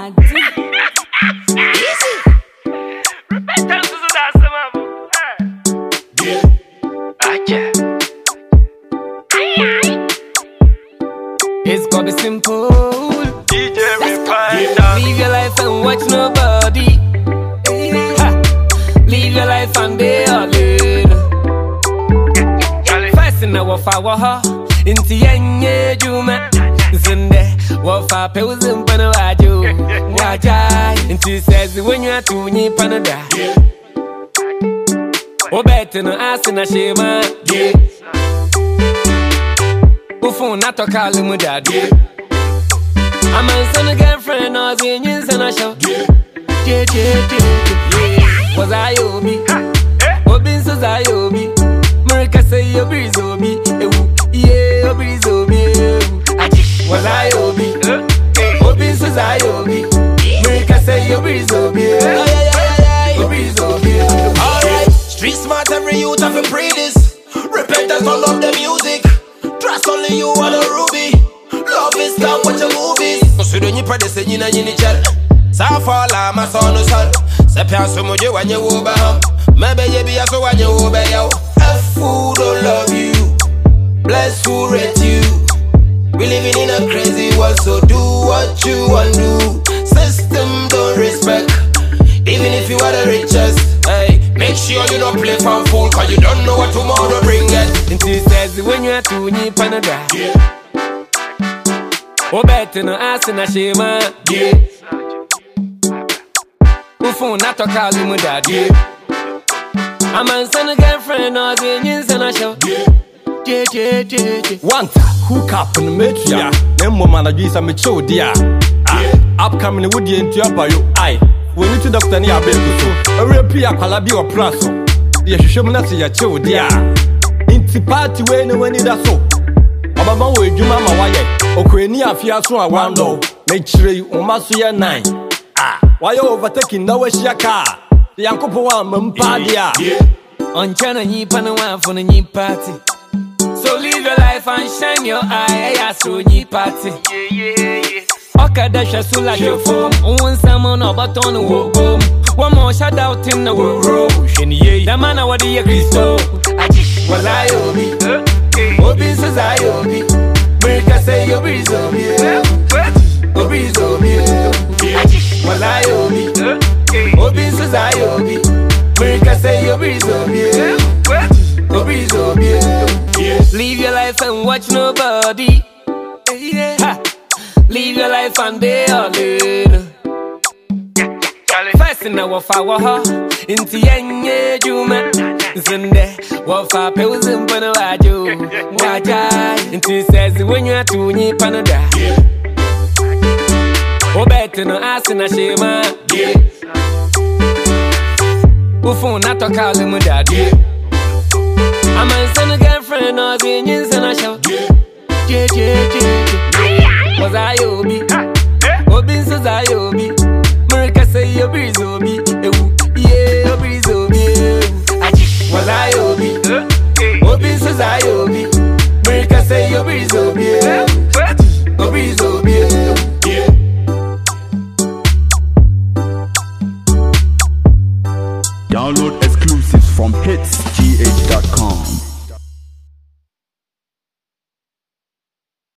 It's gonna be simple. DJ leave your life and watch nobody. Leave your life and they all in. First in our fire, into yenye juma. Zende, wafa pewzim pano waju. Wajai, into says when you are to ni panada. Obete no asina shema. Ufun nato kali mudadi. I'm a son girlfriend, I was in yin sana show. Was I obi? Obin says I obi. America say you breeze obi. Yeah, breeze obi. Was I obi? Obin says I obi. America say you breeze obi. Breeze obi. Alright, street smart every youth have to pray this. Repentance don't love the music. Trust only you are the ruby. Love is done with your movies. So don't you practice it, you know you need child. Safala, my son is son. Sepian so much when you over him. Maybe you be a so when you over yo. F who don't love you. Bless who rate you. We living in a crazy world, so do what you want to do. System don't respect. Even if you are the richest, hey, make sure you don't play for fool, cause you don't know what tomorrow bring it. Until says when you are to ni panada. Obete no asina shema. Ufun nato kali mudadi. I'm a son girlfriend, I was in yin sana show. Wanta, hook up in the metria. Nemo managisa me show dear. Upcoming would you into your bio. Aye, we need to doctor near Belko. A real Pia Palabi or Praso. You should show me not see your show dear. Inti party when you need a so. Ababa we do mama why? Okweni afia so a one low. Make sure you almost see a 9. Why you overtaking no wish your car? The Yankopo one Mumpadia. On China, ye panawan for the new party. So live your life and shine your eye. So ye party. Okadasha so like your phone. One salmon or baton will go. One more shout out in the world. The man I want to hear Christo. Was I obi? Obi says I obi. America say you breeze obi. Breeze obi. Was I obi? Obi says I obi. America say you breeze obi. Breeze obi. Leave your life and watch nobody. Leave your life and they all in. First in our fire, into yenye juma. Zende, wafa pewzim pano waju. Wajai, into says when you are to ni panada. Obete no asina shema. Ufun nato kali mudadi. I'm a son girlfriend, I was in yin